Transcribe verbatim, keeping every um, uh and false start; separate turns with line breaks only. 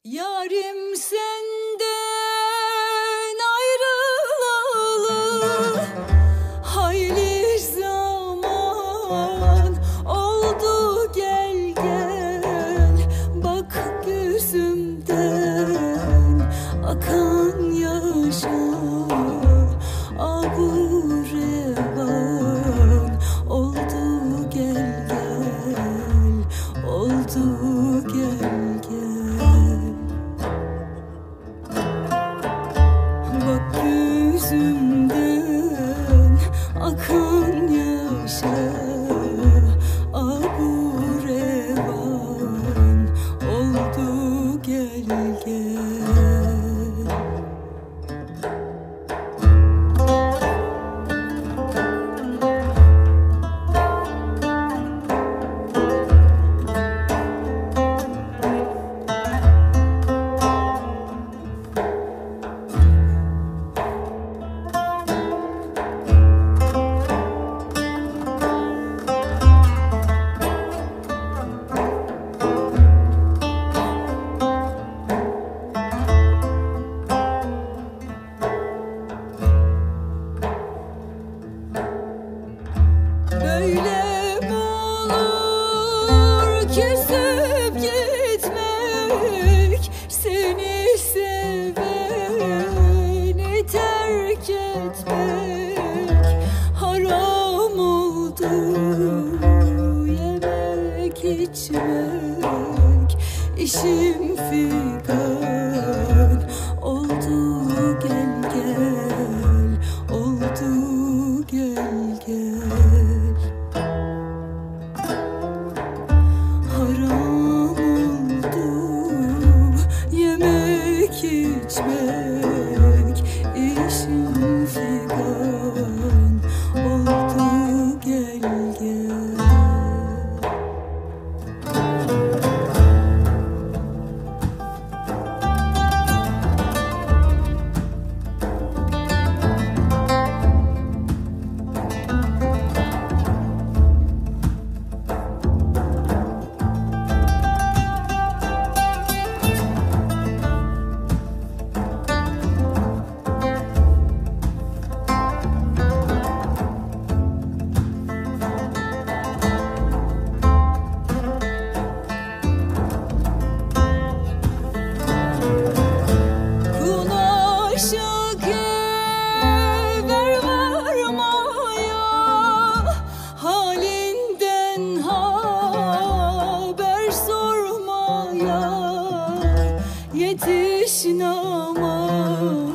Yarim senden ayrılalı hayli zaman oldu, gel gel bak gözümden akan yaşa. Abu revan oldu, gel gel oldu, gel gel. Bak yüzümden akan yaşa. Abu revan oldu, gel gel. Böyle mi olur küsüp gitmek, seni seveni terk etmek? Haram oldu yemek içmek, işim figan oldu, gel gel oldu, gel gel. Haram oldu yemek içmek, işim figan oldu, gel gel. Yetiş namaz